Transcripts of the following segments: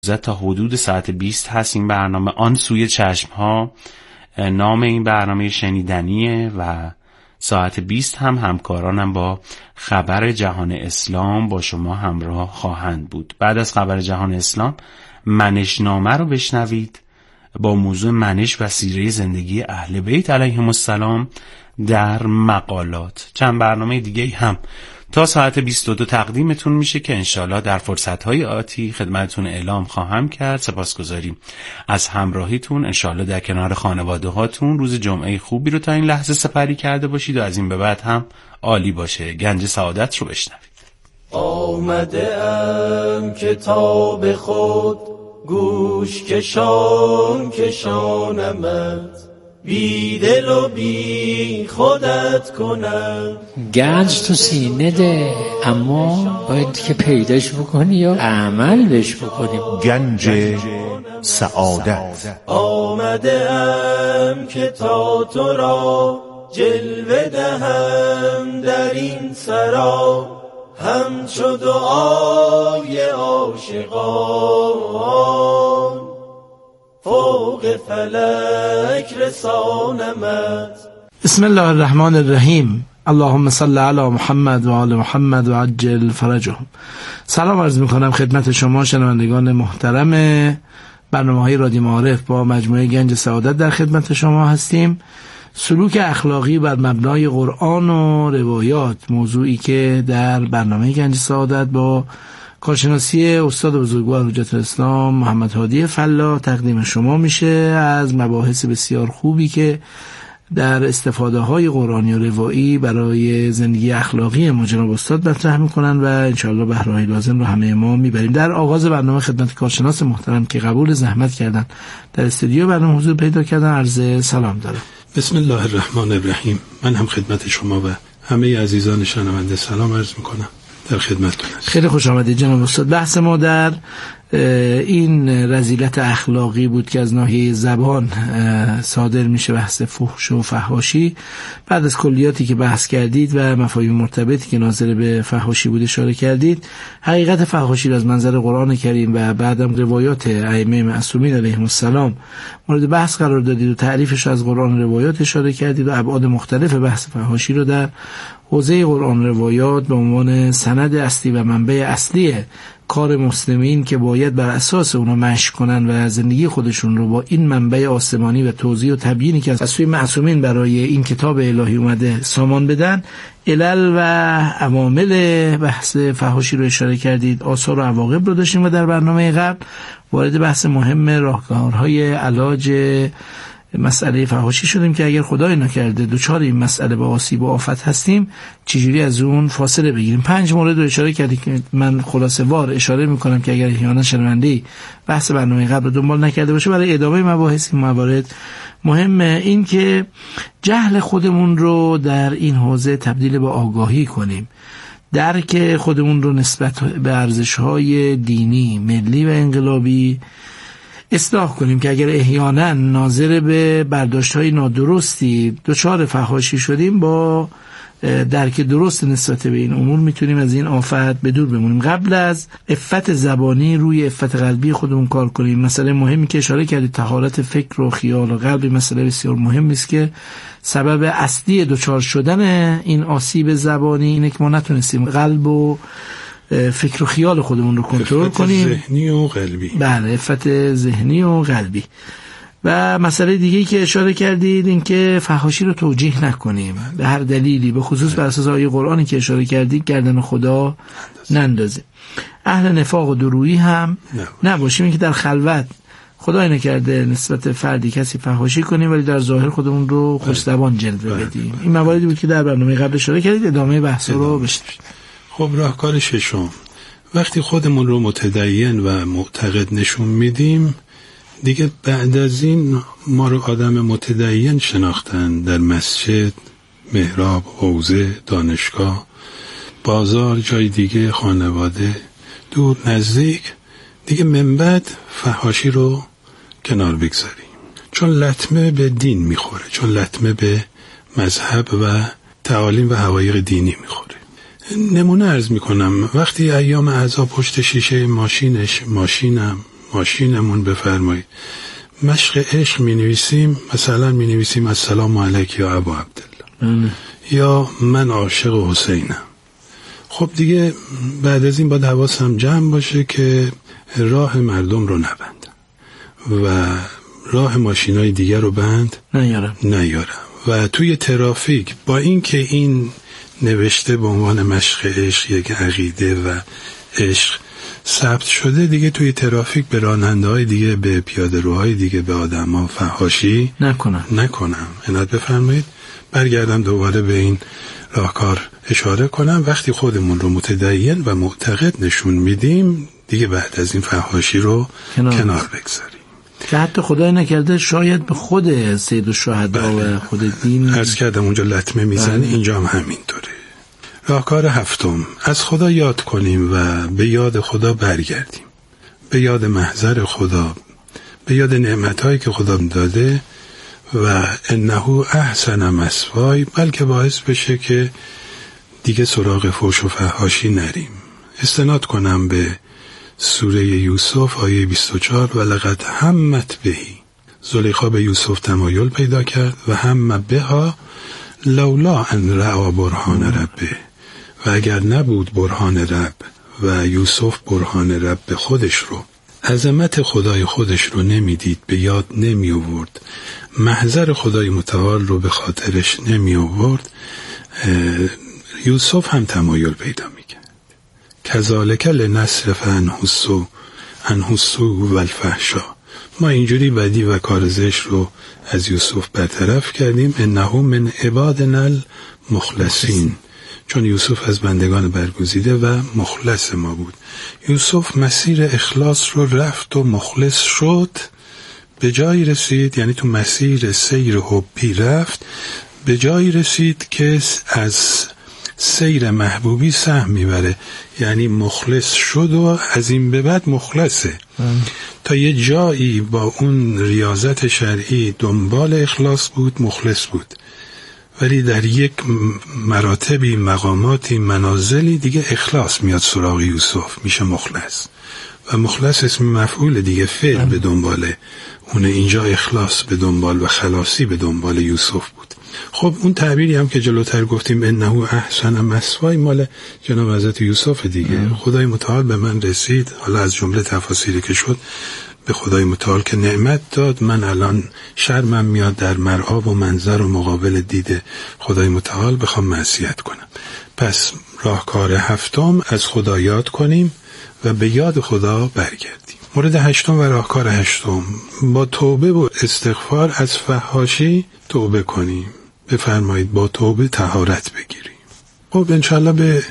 تا حدود ساعت 20 هست این برنامه. آن سوی چشم ها نام این برنامه شنیدنیه و ساعت 20 هم همکارانم با خبر جهان اسلام با شما همراه خواهند بود. بعد از خبر جهان اسلام منشنامه رو بشنوید با موضوع منش و سیره زندگی اهل بیت علیهم السلام در مقالات. چند برنامه دیگه هم تا ساعت 22 تقدیمتون میشه که انشالله در فرصتهای آتی خدمتتون اعلام خواهم کرد. سپاسگزاریم از همراهیتون. انشالله در کنار خانواده هاتون روز جمعه خوبی رو تا این لحظه سپری کرده باشید و از این به بعد هم عالی باشه. گنج سعادت رو بشنوید. آمده ام کتاب خود گوش کشانمت، بی دل و بی خودت کنم. گنج تو سینه ده، اما باید که پیداش بکنی یا عمل بش بکنی. گنج سعادت. آمده ام که تا تو را جلوه دهم در این سرا، همچو دعای عاشقان فوق فلک رسانمت. بسم الله الرحمن الرحیم. اللهم صل علی محمد و آل محمد و عجل فرجهم. سلام عرض میکنم خدمت شما شنوندگان محترم برنامه‌های رادیو معارف. با مجموعه گنج سعادت در خدمت شما هستیم. سلوک اخلاقی بر مبنای قرآن و روایات، موضوعی که در برنامه گنج سعادت با کارشناسی استاد بزرگوار حجت الاسلام محمد هادی فلاح تقدیم شما میشه. از مباحث بسیار خوبی که در استفاده های قرآنی و روایی برای زندگی اخلاقی ما جناب استاد مطرح میکنن و انشاءالله بهرهای لازم رو همه ما میبریم. در آغاز برنامه خدمت کارشناس محترم که قبول زحمت کردن در استودیو برنامه حضور پیدا کردن عرض سلام دارم. بسم الله الرحمن الرحیم. من هم خدمت شما و همه عزیزان شنونده سلام عرض میکنم. در خدمتتون هستم. خیلی خوش آمدید جناب استاد. بحث ما در این رذیلت اخلاقی بود که از ناحیه زبان صادر میشه، بحث فحش و فحاشی. بعد از کلیاتی که بحث کردید و مفاهیم مرتبطی که ناظر به فحاشی بود اشاره کردید، حقیقت فحاشی را از منظر قرآن کریم و بعدم روایات ائمه معصومین علیهم السلام مورد بحث قرار دادید و تعریفش از قرآن روایات اشاره کردید و ابعاد مختلف بحث فحاشی رو در حوزه قرآن روایات به عنوان سند اصلی و منبع اصلی کار مسلمین که باید بر اساس اونا مشی کنن و زندگی خودشون رو با این منبع آسمانی و توضیح و تبیینی که از سوی معصومین برای این کتاب الهی اومده سامان بدن، علل و عوامل بحث فحاشی رو اشاره کردید. آثار و عواقب رو داشتیم و در برنامه قبل وارد بحث مهم راهکارهای علاج مسئله فحاشی شدیم که اگر خدای نکرده دوچار این مسئله با آسیب و آفت هستیم چجوری از اون فاصله بگیریم. 5 مورد رو اشاره کردیم که من خلاصه وار اشاره میکنم که اگر احیانا شنونده بحث برنامه قبل رو دنبال نکرده باشه برای ادامه مباحث این موارد مهمه این که جهل خودمون رو در این حوزه تبدیل به آگاهی کنیم، درک خودمون رو نسبت به ارزش‌های دینی، ملی و انقلابی اصلاح کنیم که اگر احیانا ناظر به برداشت‌های نادرستی دچار فحاشی شدیم با درک درست نسبت به این امور میتونیم از این آفت به دور بمونیم. قبل از عفت زبانی روی عفت قلبی خودمون کار کنیم. مسئله مهمی که اشاره کردید طهارت فکر و خیال و قلب مسئله بسیار مهمی است که سبب اصلی دچار شدن این آسیب زبانی اینه که ما نتونستیم قلب و فکر و خیال خودمون رو کنترل کنیم. ذهنی و قلبی. بله، عفت ذهنی و قلبی. و مسئله دیگه‌ای که اشاره کردید این که فحاشی رو توجیه نکنیم به هر دلیلی، به خصوص بر اساس آیه قرآنی که اشاره کردید گردن خدا نندازیم. اهل نفاق و درویی هم نباشیم، این که در خلوت خدای نکرده نسبت فردی کسی فحاشی کنیم ولی در ظاهر خودمون رو خوش‌زبان جلوه بدیم. این مواردی بود که در برنامه قبل اشاره کردید. ادامه بحث رو بشنوید. خب راهکار ششم، وقتی خودمون رو متدین و معتقد نشون میدیم دیگه بعد از این ما رو آدم متدین شناختن در مسجد، محراب، حوزه، دانشگاه، بازار، جای دیگه، خانواده، دور نزدیک، دیگه من بعد فحاشی رو کنار بگذاریم، چون لطمه به دین میخوره، چون لطمه به مذهب و تعالیم و حقایق دینی میخوره. نمونه عرض میکنم، وقتی ایام اعضا پشت شیشه ماشینم ماشینمون بفرمایید مشق عشق می نویسیم، مثلا می نویسیم السلام علیک یا ابا عبدالله یا من عاشق حسینم. خب دیگه بعد از این باید حواسم جمع باشه که راه مردم رو نبندم و راه ماشینای دیگر رو بند نیارم و توی ترافیک با اینکه این نوشته به عنوان مشق عشق یک عقیده و عشق ثبت شده، دیگه توی ترافیک به راننده‌های دیگه، به پیاده‌روهای دیگه، به آدم‌ها فحاشی نکنم. عنایت بفرمایید. برگردم دوباره به این راهکار اشاره کنم. وقتی خودمون رو متدین و معتقد نشون میدیم، دیگه بعد از این فحاشی رو کنار بگذاریم. که حتی خدای نکرده شاید به خود سید الشهدا و خود دین عرض کردم اونجا لطمه میزنه، اینجا هم همینطوره. راهکار هفتم، از خدا یاد کنیم و به یاد خدا برگردیم، به یاد محضر خدا، به یاد نعمتهایی که خدا داده و انه احسن مثوای، بلکه باعث بشه که دیگه سراغ فحش و فحاشی نریم. استناد کنم به سوره یوسف آیه 24 و لقد همت بهی، زلیخا به یوسف تمایل پیدا کرد و هم بها لولا ان رأى برهان ربه، و اگر نبود برهان رب و یوسف برهان رب خودش رو، عظمت خدای خودش رو نمیدید، به یاد نمی آورد، محضر خدای متعال رو به خاطرش نمی آورد، یوسف هم تمایل پیدا می کرد. کذالک لنصرف عنه السوء والفحشاء، ما اینجوری بدی و کار زشت رو از یوسف برطرف کردیم. انه من عبادنا المخلصین، چون یوسف از بندگان برگزیده و مخلص ما بود. یوسف مسیر اخلاص رو رفت و مخلص شد، به جایی رسید، یعنی تو مسیر سیر حبی رفت، به جایی رسید که از سیر محبوبی سهم میبره، یعنی مخلص شد و از این به بعد مخلصه. تا یه جایی با اون ریاضت شرعی دنبال اخلاص بود، مخلص بود، ولی در یک مراتبی، مقاماتی، منازلی دیگه اخلاص میاد سراغ یوسف، میشه مخلص. و مخلص اسم مفعول دیگه، فعل به دنباله اونه، اینجا اخلاص به دنبال و خلاصی به دنبال یوسف بود. خب اون تعبیری هم که جلوتر گفتیم انه احسن مثوای، مال جناب حضرت یوسف دیگه. خدای متعال به من رسید، حالا از جمله تفاسیری که شد، به خدای متعال که نعمت داد، من الان شرمم میاد در مرآب و منظر و مقابل دید خدای متعال بخوام معصیت کنم. پس راهکار هفتم، از خدا یاد کنیم و به یاد خدا برگردیم. مورد هشتم و راهکار هشتم، با توبه و استغفار از فحاشی توبه کنیم. بفرمایید با توبه طهارت بگیریم. خب انشالله به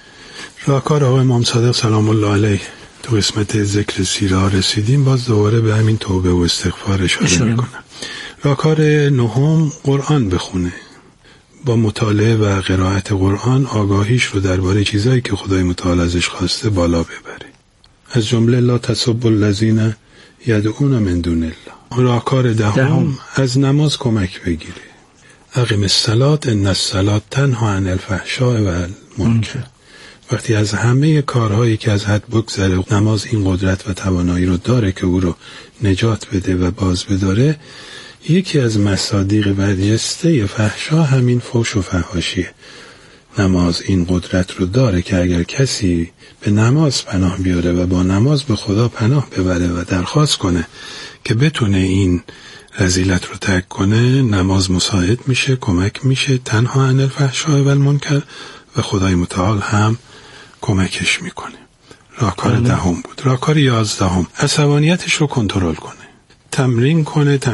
راهکار آقای امام صادق سلام الله علیه تو قسمت ذکر سیره ها رسیدیم. باز دوباره به همین توبه و استغفار اشاره میکنم. راهکار نهم، قرآن بخونه. با مطالعه و قرائت قرآن آگاهیش رو درباره چیزایی که خدای متعال ازش خواسته بالا ببره. از جمله لا تسبوا الذین یدعون من دون الله. راهکار دهم، از نماز کمک بگیره. اقیم الصلاة ان الصلاة تنها عن الفحشاء و المنکر. وقتی از همه کارهایی که از حد بگذره، نماز این قدرت و توانایی رو داره که او رو نجات بده و باز بداره. یکی از مصادیق برجسته فحشا همین فحش و فحاشیه. نماز این قدرت رو داره که اگر کسی به نماز پناه بیاره و با نماز به خدا پناه ببره و درخواست کنه که بتونه این رذیلت رو ترک کنه، نماز مساعد میشه، کمک میشه، تنها عن الفحشاء و المنکر، و خدای متعال هم کمکش میکنه. راهکار دهم بود. راهکار 11، عصبانیتش رو کنترل کنه. تمرین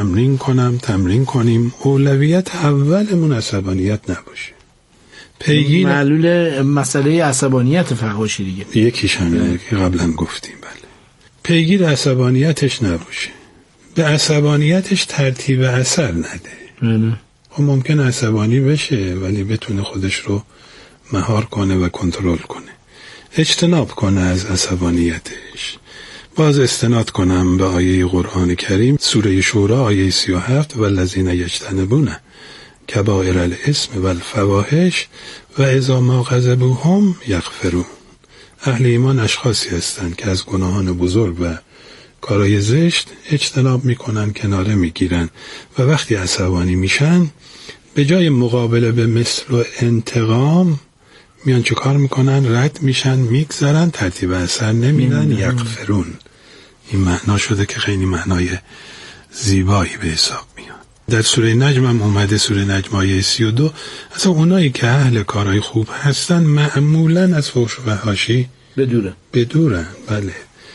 کنیم. اولویت اولمون عصبانیت نباشه. پیگیر معلول مسئله عصبانیت فحاشی دیگه یکیش همینه که قبلا گفتیم. بله، پیگیر عصبانیتش نباشه، به عصبانیتش ترتیب اثر نده. خب ممکن عصبانی بشه ولی بتونه خودش رو مهار کنه و کنترل کنه. اجتناب کنه از عصبانیتش. باز استناد کنم به آیه قرآن کریم، سوره شورا آیه 37، والذین یجتنبون کبائر الاسم والفواحش و اذا ما غضبوا هم یغفرون. اهل ایمان اشخاصی هستند که از گناهان بزرگ و کارهای زشت اجتناب میکنن، کناره میگیرن و وقتی عصبانی میشن به جای مقابله به مثل و انتقام میان چه کار میکنن؟ رد میشن، میگذرن، ترتیب اثر نمیدن، یغفرون. این معنا شده که خیلی معنای زیبایی به حساب میاد. در سوره نجم هم اومده، سوره نجم آیه 32، اصلا اونایی که اهل کارهای خوب هستن معمولا از فحش و فحاشی بدورن. بله،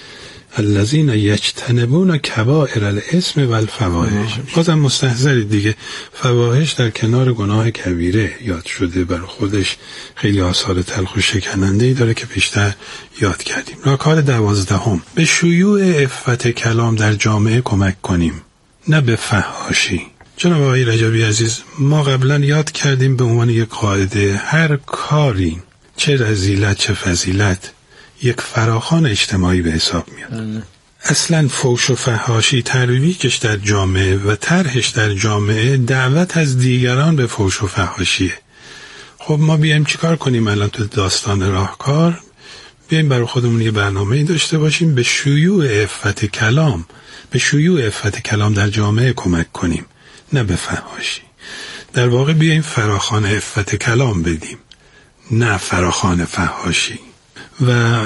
الذین یجتنبون کبائر الاثم والفواحش. بازم مستحضر دیگه، فواحش در کنار گناه کبیره یاد شده، برای خودش خیلی آثار تلخ و شکننده‌ای داره که بیشتر یاد کردیم. راهکار 12، به شیوع عفت کلام در جامعه کمک کنیم، نه به فحاشی. جناب آقای رجبی عزیز، ما قبلا یاد کردیم به عنوان یک قاعده هر کاری، چه رذیلت چه فضیلت، یک فراخوان اجتماعی به حساب میاد. اصلا فحش و فحاشی ترویجش در جامعه و طرحش در جامعه دعوت از دیگران به فحش و فحاشیه. خب ما بیایم چیکار کنیم الان تو داستان راهکار؟ بیایم برای خودمون یه برنامه‌ای داشته باشیم به شیوع عفت کلام، به شیوع عفت کلام در جامعه کمک کنیم، نه به فحاشی. در واقع بیایم فراخوان عفت کلام بدیم، نه فراخوان فحاشی. و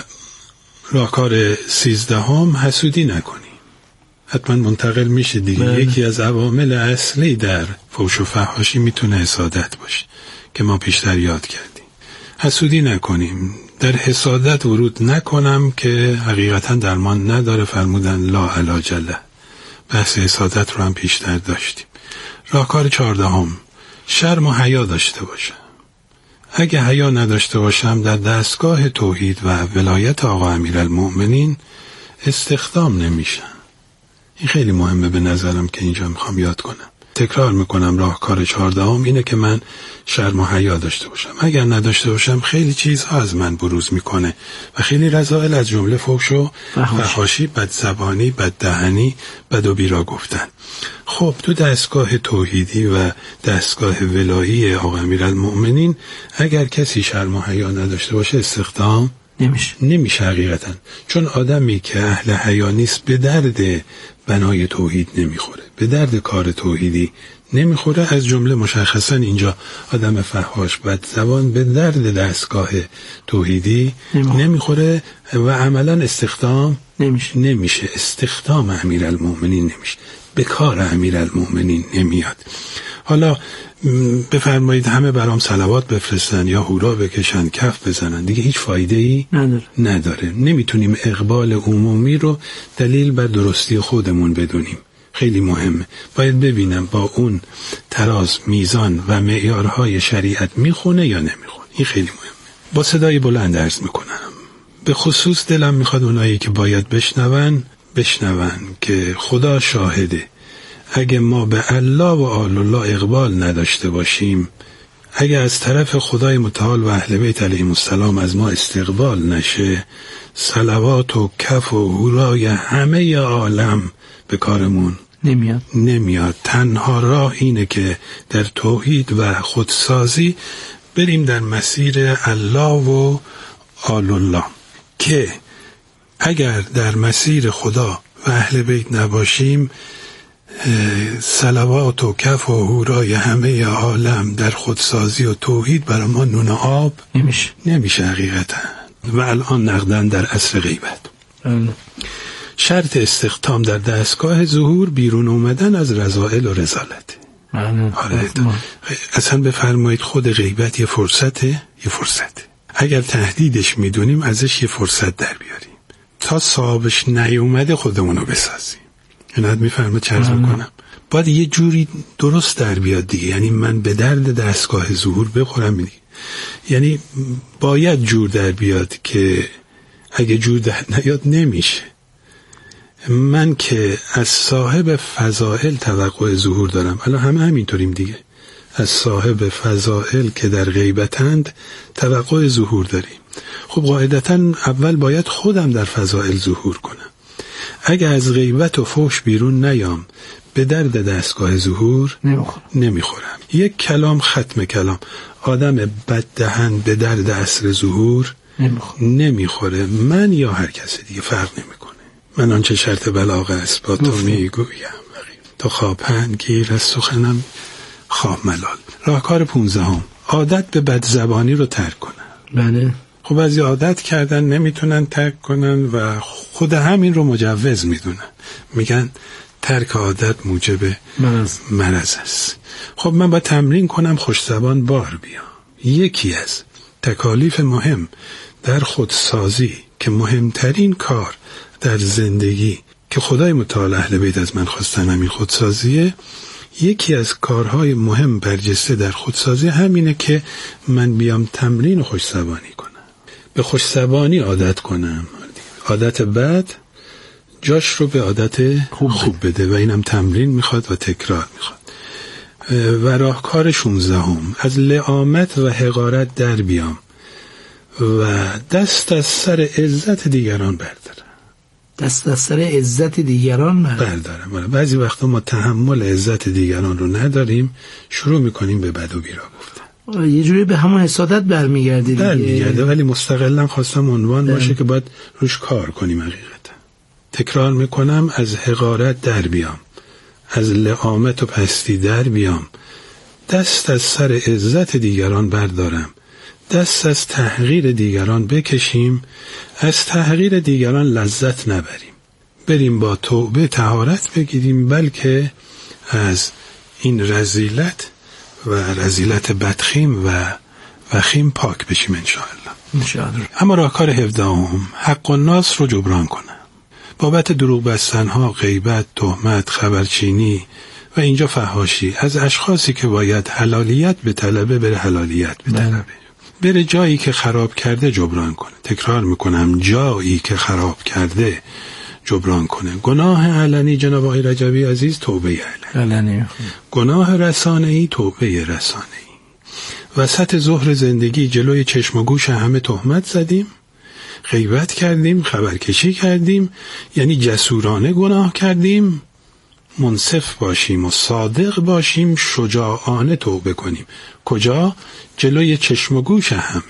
راهکار 13، حسودی نکنیم. حتما منتقل میشه دیگه. یکی از عوامل اصلی در فحش و فحاشی میتونه حسادت باشه که ما پیشتر یاد کردیم. حسودی نکنیم، در حسادت ورود نکنم که حقیقتا درمان نداره، فرمودن لا علاج له. بحث حسادت رو هم پیشتر داشتیم. راهکار 14، شرم و حیا داشته باشم. اگه حیا نداشته باشم در دستگاه توحید و ولایت آقا امیرالمؤمنین استخدام نمیشم. این خیلی مهمه به نظرم که اینجا میخوام یاد کنم. تکرار میکنم، راهکار 14 اینه که من شرم و حیا داشته باشم. اگر نداشته باشم خیلی چیزها از من بروز میکنه و خیلی رذائل از جمله فحش و فحاشی، بدزبانی، بددهنی، بد و بیرا گفتن. خب تو دستگاه توحیدی و دستگاه ولایی آقا امیرالمؤمنین اگر کسی شرم و حیا نداشته باشه استخدام نمیشه حقیقتا. چون آدمی که اهل حیا نیست به درد بنای توحید نمیخوره، به درد کار توحیدی نمیخوره. از جمله مشخصا اینجا آدم فحاش بدزبان به درد دستگاه توحیدی نمیخوره و عملا استخدام نمیشه. استخدام امیرالمؤمنین نمیشه، به کار امیرالمؤمنین نمیاد. حالا بفرمایید همه برام صلوات بفرستن یا هورا بکشن، کف بزنن، دیگه هیچ فایده‌ای نداره. نمیتونیم اقبال عمومی رو دلیل بر درستی خودمون بدونیم. خیلی مهمه. باید ببینم با اون تراز، میزان و معیارهای شریعت میخونه یا نمیخونه. این خیلی مهمه. با صدای بلند عرض میکنم، به خصوص دلم میخواد اونایی که باید بشنون که خدا شاهده، اگه ما به الله و آل الله اقبال نداشته باشیم، اگه از طرف خدای متعال و اهل بیت علیهم السلام از ما استقبال نشه، صلوات و کف و هورای همه عالم به کارمون نمیاد. تنها راه اینه که در توحید و خودسازی بریم در مسیر الله و آل الله، که اگر در مسیر خدا و اهل بیت نباشیم، صلوات و کف و هورای همه عالم در خودسازی و توحید برای ما نون آب نمیشه حقیقتا. و الان نقدن در عصر غیبت شرط استخدام در دستگاه ظهور بیرون اومدن از رذائل و رذالت. اصلا بفرمایید خود غیبت یه فرصته. اگر تهدیدش میدونیم ازش یه فرصت در بیاریم، تا صاحبش نیومده خودمونو بسازیم. اینات میفرمه چه عرض میکنم، باید یه جوری درست در بیاد دیگه. یعنی من به درد دستگاه ظهور بخورم دیگه. یعنی باید جور در بیاد که اگه جور در نیاد نمیشه. من که از صاحب فضائل توقع ظهور دارم، الان همه همینطوریم دیگه، از صاحب فضائل که در غیبتند توقع ظهور داریم. خب قاعدتاً اول باید خودم در فضائل ظهور کنم. اگه از غیبت و فحش بیرون نیام، به درد دستگاه ظهور نمیخورم. یک کلام ختم کلام. آدم بددهن به درد عصر ظهور نمیخوره. من یا هر کس دیگه فرق نمیکنه. من آنچه شرط بلاغ است با تو میگویم، تو خواپند گیر از سخنم خواه ملال. راهکار 15، عادت به بدزبانی رو ترک کنن. بله. خب بعضی عادت کردن نمیتونن ترک کنن و خود همین رو مجوز میدونن، میگن ترک عادت موجب مرض است. خب من باید تمرین کنم خوش زبان بار بیام. یکی از تکالیف مهم در خودسازی که مهمترین کار در زندگی که خدای متعال اهل بیت از من خواستن همین خودسازیه، یکی از کارهای مهم برجسته در خودسازی همینه که من بیام تمرین خوش‌زبانی کنم، به خوش‌زبانی عادت کنم. عادت بد جاش رو به عادت خوب بده و اینم تمرین میخواد و تکرار میخواد. و راهکار 16، از لعامت و حقارت در بیام و دست از سر عزت دیگران بردارم. دست از سر عزت دیگران بردارم. بعضی وقتا ما تحمل عزت دیگران رو نداریم، شروع میکنیم به بد و بیرا گفتن. یه جوری به همون حسادت برمیگرده، ولی مستقلا خواستم عنوان باشه که باید روش کار کنیم. حقیقتا تکرار میکنم، از حقارت در بیام، از لعامت و پستی در بیام، دست از سر عزت دیگران بردارم، دست از تحقیر دیگران بکشیم، از تحقیر دیگران لذت نبریم، بریم با توبه طهارت بگیریم، بلکه از این رذیلت و رذیلت بدخیم و وخیم پاک بشیم انشاءالله. اما راهکار 17، حق الناس رو جبران کنم. بابت دروغ بستنها، غیبت، تهمت، خبرچینی و اینجا فحاشی از اشخاصی که باید حلالیت به طلبه بره حلالیت به طلبه، بره جایی که خراب کرده جبران کنه. تکرار میکنم، جایی که خراب کرده جبران کنه. گناه علنی جناب آقای رجبی عزیز توبه علنی، گناه رسانه‌ای توبه رسانه‌ای. وسط ظهر زندگی جلوی چشم و گوش همه تهمت زدیم، غیبت کردیم، خبرکشی کردیم، یعنی جسورانه گناه کردیم. منصف باشیم و صادق باشیم، شجاعانه توبه کنیم. کجا؟ جلوی چشم و گوش همه.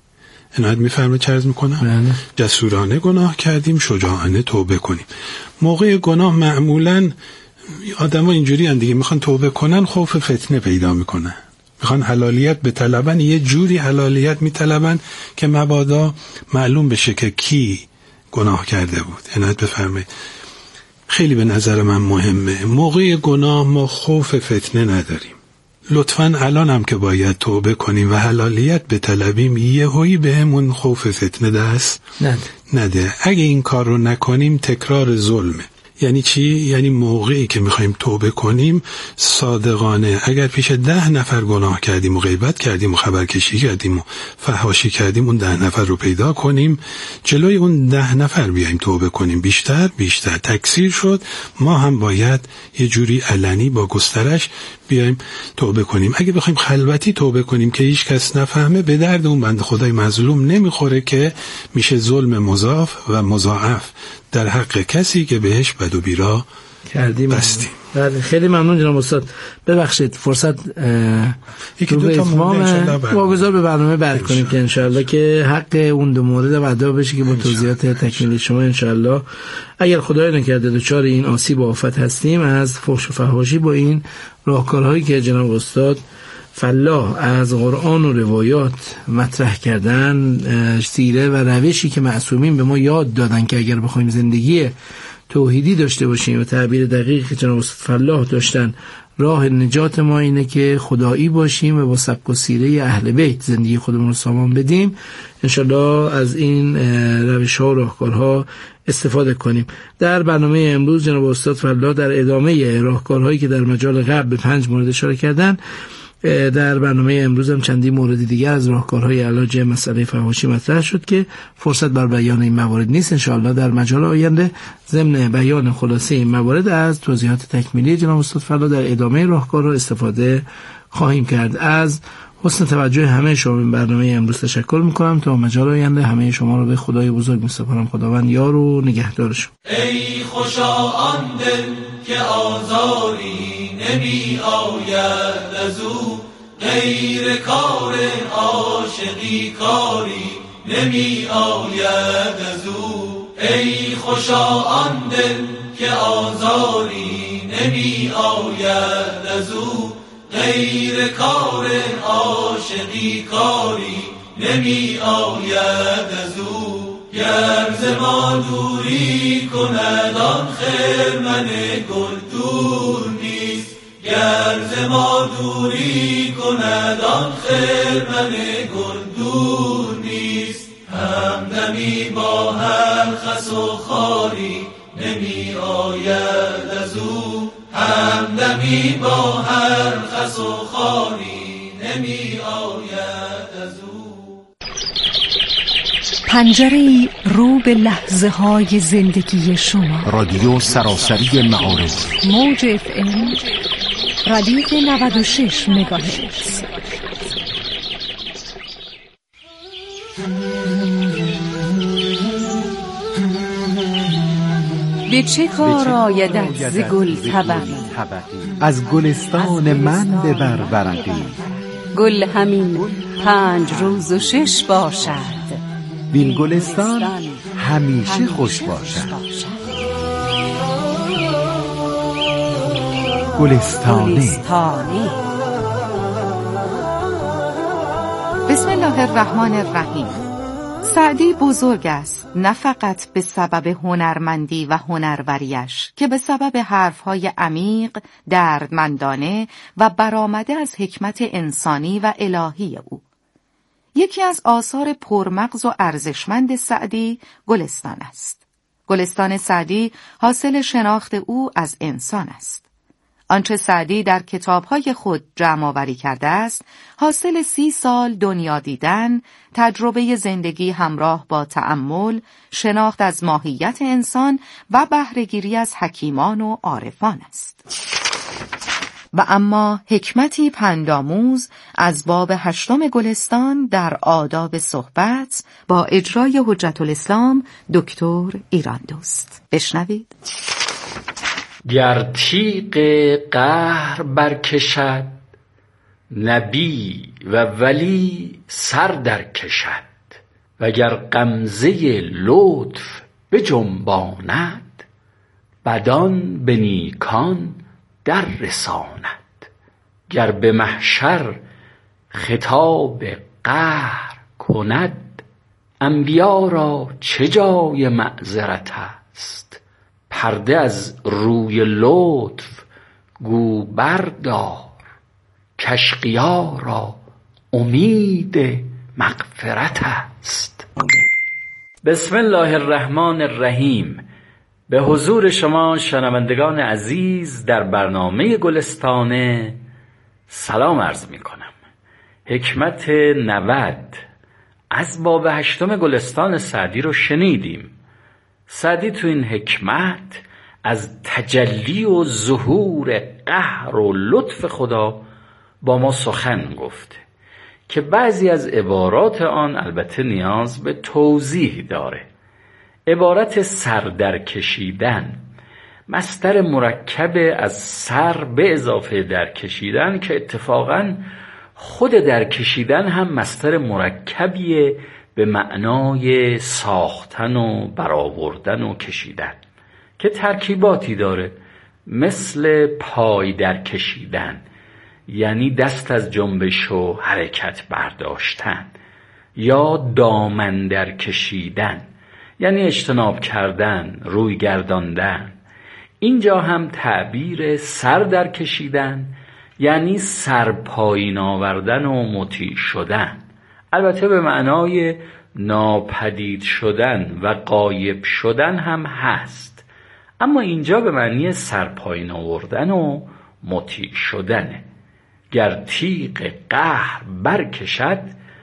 عنایت میفرمایید چه عرض میکنم؟ جسورانه گناه کردیم، شجاعانه توبه کنیم. موقع گناه معمولا آدم ها اینجوری هم دیگه، میخوان توبه کنن خوف فتنه پیدا میکنن، میخوان حلالیت به طلبن، یه جوری حلالیت میطلبن که مبادا معلوم بشه که کی گناه کرده بود. عنایت بفرمایید. خیلی به نظر من مهمه موقع گناه ما خوف فتنه نداریم. لطفاً الان هم که باید توبه کنیم و حلالیت به طلبیم، یهویی بهمون خوف فتنه دست نده. اگه این کار رو نکنیم تکرار ظلمه. یعنی چی؟ یعنی موقعی که میخوایم توبه کنیم صادقانه، اگر پیش 10 نفر گناه کردیم و غیبت کردیم و خبرکشی کردیم و فحاشی کردیم، اون 10 نفر رو پیدا کنیم، جلوی اون 10 نفر بیایم توبه کنیم. بیشتر تکثیر شد، ما هم باید یه جوری علنی با گسترش بیایم توبه کنیم. اگه بخوایم خلوتی توبه کنیم که هیچ کس نفهمه، به درد اون بنده خدای مظلوم نمیخوره که میشه ظلم مضاعف و مضاعف در حق کسی که بهش بد و بیرا کردیم بستیم. بله، خیلی ممنون جناب استاد. ببخشید فرصت یکی دو تا واگذار به برنامه بعد کنیم که انشاءالله که حق اون 2 مورد ادا بشه که با توضیحات تکمیلی شما انشاءالله اگر خدای نکرده دچار این آسیب و آفت هستیم، از فحش و فحاشی با این راهکارهایی که جناب استاد فلاح از قرآن و روایات مطرح کردن، سیره و روشی که معصومین به ما یاد دادن که اگر بخوایم زندگی توحیدی داشته باشیم و تعبیر دقیقی که جناب استاد فلاح داشتن، راه نجات ما اینه که خدایی باشیم و با سبک و سیره اهل بیت زندگی خودمون رو سامان بدیم. انشالله از این روش ها و راهکارها استفاده کنیم. در برنامه امروز جناب استاد فلاح در ادامه راهکارهایی که در مجال قبل به 5 مورد اشاره کردن، در برنامه امروز هم چندین مورد دیگر از راهکارهای علاج مسئله فحاشی مطرح شد که فرصت بر بیان این موارد نیست. انشاءالله در مجال آینده ضمن بیان خلاصه این موارد از توضیحات تکمیلی جناب استاد فلاح در ادامه راهکارها استفاده خواهیم کرد. از حسن توجه همه شما این برنامه امروز تشکر میکنم. تا مجال آینده همه شما رو به خدای بزرگ میسپارم. خداوند یار و نگهدارشون. ای خوشا آن دل که آزاری نمی آید از او، غیر کار عاشقی کاری نمی آید از او. ای خوشا آن دل که آزاری نمی آید از او، غیر کار عاشقی کاری نمی آید از او. گر ز ما دوری کند آن خرمن گل دور نیست، گر ز ما دوری کند آن خرمن گل دور نیست. همدمی با هر خس و خاری نمی آید از او، همدمی با هر خس و خاری نمی آید از او. پنجره‌ای رو به لحظه های زندگی شما. رادیو سراسری معارف، موج FM ردیف 96 مگاهرتز. به چه کار آیدت ز گل طبقی، از گلستان من ببر ورقی. گل همین 5 روز و 6 باشد، وین گلستان همیشه خوش باشد. گلستانه. بسم الله الرحمن الرحیم. سعدی بزرگ است، نه فقط به سبب هنرمندی و هنروریش، که به سبب حرفهای عمیق، دردمندانه و برآمده از حکمت انسانی و الهی او. یکی از آثار پرمغز و ارزشمند سعدی گلستان است. گلستان سعدی حاصل شناخت او از انسان است. آنچه سعدی در کتابهای خود جمع آوری کرده است، حاصل 30 سال دنیا دیدن، تجربه زندگی همراه با تأمل، شناخت از ماهیت انسان و بهره‌گیری از حکیمان و عارفان است. و اما حکمتی پندآموز از باب 8 گلستان در آداب صحبت با اجرای حجت الاسلام دکتر ایراندوست. بشنوید. گر تیغ قهر برکشد، نبی و ولی سر در کشد. وگر غمزه لطف بجنباند، بدان به نیکان در رساند. گر به محشر خطاب قهر کند، انبیا را چه جای معذرت است. پرده از روی لطف گو بردار، کاشقیا را امید مغفرت است. بسم الله الرحمن الرحیم. به حضور شما شنوندگان عزیز در برنامه گلستانه سلام عرض می کنم. حکمت 90 از باب 8 گلستان سعدی رو شنیدیم. سعدی تو این حکمت از تجلی و ظهور قهر و لطف خدا با ما سخن گفته که بعضی از عبارات آن البته نیاز به توضیح داره. عبارت سر در کشیدن، مصدر مرکب از سر به اضافه در کشیدن که اتفاقاً خود در کشیدن هم مصدر مرکبیه به معنای ساختن و برآوردن و کشیدن که ترکیباتی داره، مثل پای در کشیدن یعنی دست از جنبش و حرکت برداشتن، یا دامن در کشیدن یعنی اجتناب کردن، روی گرداندن. اینجا هم تعبیر سر در کشیدن یعنی سر پایین آوردن و مطیع شدن، البته به معنای ناپدید شدن و غایب شدن هم هست، اما اینجا به معنی سر پایین آوردن و مطیع شدنه. گر تیغ قهر برکشد،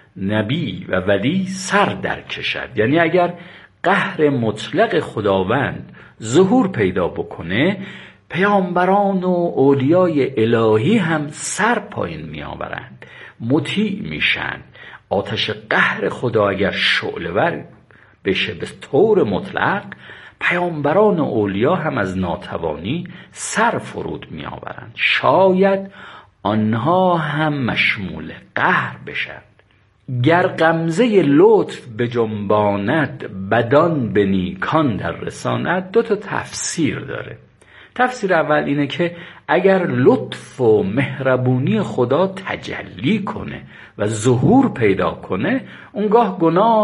نبی و ولی سر در کشد، یعنی اگر قهر مطلق خداوند ظهور پیدا بکنه، پیامبران و اولیای الهی هم سر پایین می آورند، مطیع میشن. آتش قهر خدا اگر شعله‌ور بشه به طور مطلق، پیامبران و اولیا هم از ناتوانی سر فرود می آورند. شاید آنها هم مشمول قهر بشند. گر غمزه لطف به جنباند بدان به نیکان در رساند. دو تا تفسیر داره. تفسیر اول اینه که اگر لطف و مهربونی خدا تجلی کنه و ظهور پیدا کنه، اونگاه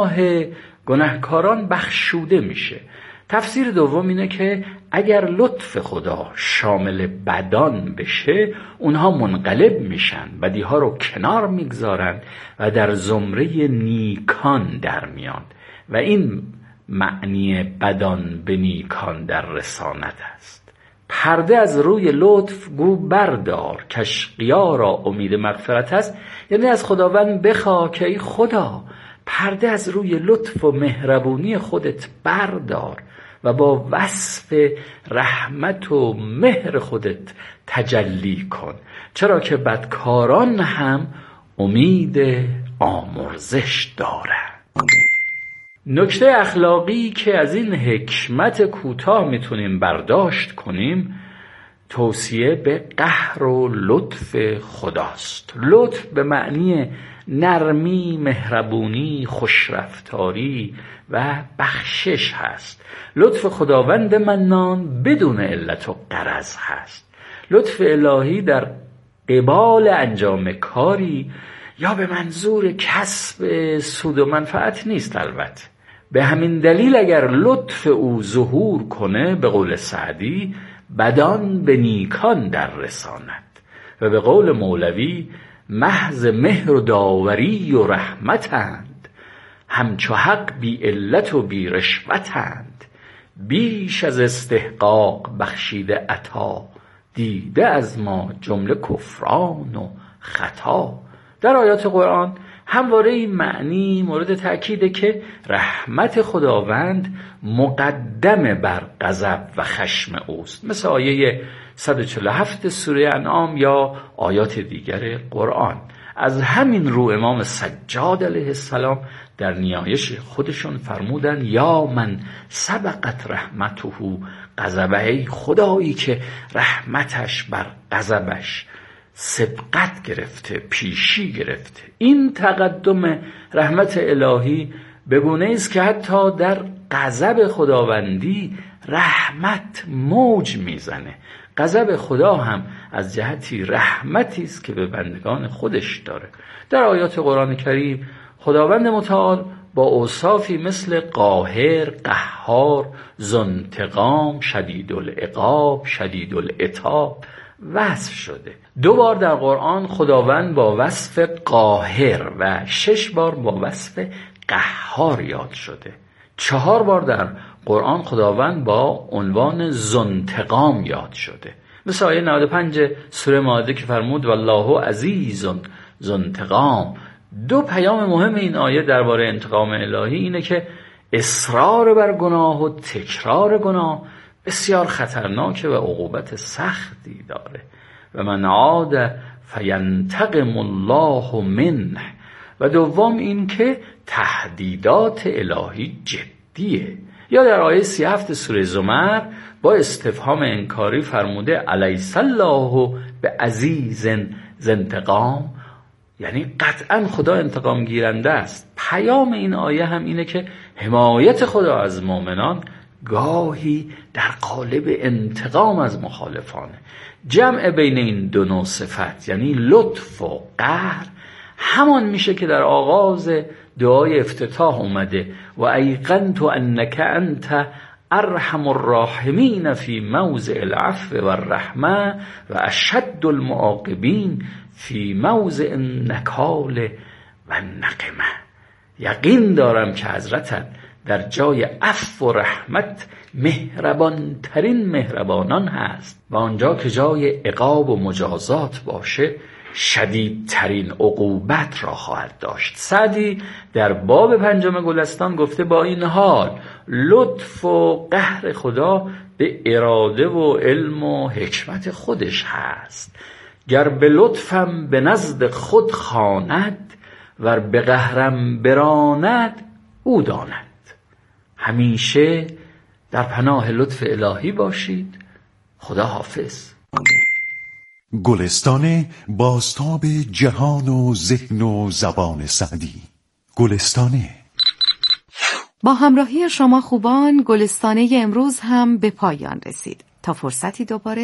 گناهکاران بخشوده میشه. تفسیر دوم اینه که اگر لطف خدا شامل بدان بشه، اونها منقلب میشن، بدیها رو کنار میگذارن و در زمره نیکان در میان و این معنی بدان به نیکان در رسانت است. پرده از روی لطف گو بردار، کاشقیا را امید مغفرت است. یعنی از خداوند بخوا که ای خدا پرده از روی لطف و مهربونی خودت بردار و با وصف رحمت و مهر خودت تجلی کن، چرا که بدکاران هم امید آمرزش دارند. نکته اخلاقی که از این حکمت کوتاه میتونیم برداشت کنیم، توصیه به قهر و لطف خداست. لطف به معنی نرمی، مهربونی، خوشرفتاری و بخشش هست. لطف خداوند منان بدون علت و غرض هست. لطف الهی در قبال انجام کاری یا به منظور کسب سود و منفعت نیست. البته به همین دلیل اگر لطف او ظهور کنه، به قول سعدی، بدان به نیکان در رساند و به قول مولوی محض مهر و داوری و رحمتند، همچو حق بی علت و بی رشوتند، بیش از استحقاق بخشیده عطا، دیده از ما جمله کفران و خطا. در آیات قرآن همواره این معنی مورد تأکیده که رحمت خداوند مقدم بر غضب و خشم اوست، مثل آیه 147 سوره انعام یا آیات دیگر قرآن. از همین رو امام سجاد علیه السلام در نیایش خودشون فرمودن یا من سبقت رحمته غضبه، ای خدایی که رحمتش بر غضبش سبقت گرفته، پیشی گرفته. این تقدم رحمت الهی به گونه است که حتی در غضب خداوندی رحمت موج میزنه. غضب خدا هم از جهتی رحمتی است که به بندگان خودش داره. در آیات قرآن کریم خداوند متعال با اوصافی مثل قاهر، قهار، ذوانتقام، شدید العقاب، شدید العتاب وصف شده. 2 بار در قرآن خداوند با وصف قاهر و 6 بار با وصف قهار یاد شده. 4 بار در قرآن خداوند با عنوان ذوانتقام یاد شده، مثل آیه 95 سوره مائده که فرمود والله عزیز ذوانتقام. 2 پیام مهم این آیه درباره انتقام الهی اینه که اصرار بر گناه و تکرار گناه بسیار خطرناکه و عقوبت سختی داره. و من عاد فینتقم الله منه. و دوم این که تهدیدات الهی جدیه. یا در آیه 37 سوره زمر با استفهام انکاری فرموده الیس الله به عزیز ذی انتقام، یعنی قطعا خدا انتقام گیرنده است. پیام این آیه هم اینه که حمایت خدا از مؤمنان گاهی در قالب انتقام از مخالفانه. جمع بین این 2 نوع صفت یعنی لطف و قهر همان میشه که در آغاز دعای افتتاح اومده و ایقنت انک انت ارحم الراحمین فی موضع العفو و الرحمه و اشد المعاقبین فی موضع النکال و النقمه. یقین دارم که حضرتت در جای عفو و رحمت مهربان ترین مهربانان هست و آنجا که جای عقاب و مجازات باشه شدیدترین عقوبت را خواهد داشت. سعدی در باب 5 گلستان گفته با این حال لطف و قهر خدا به اراده و علم و حکمت خودش هست. گر به لطفم به نزد خود خواند ور به قهرم براند او داند. همیشه در پناه لطف الهی باشید. خدا حافظ. گلستان بازتاب جهان و ذهن و زبان سعدی. گلستانه. با همراهی شما خوبان، گلستانه امروز هم به پایان رسید. تا فرصتی دوباره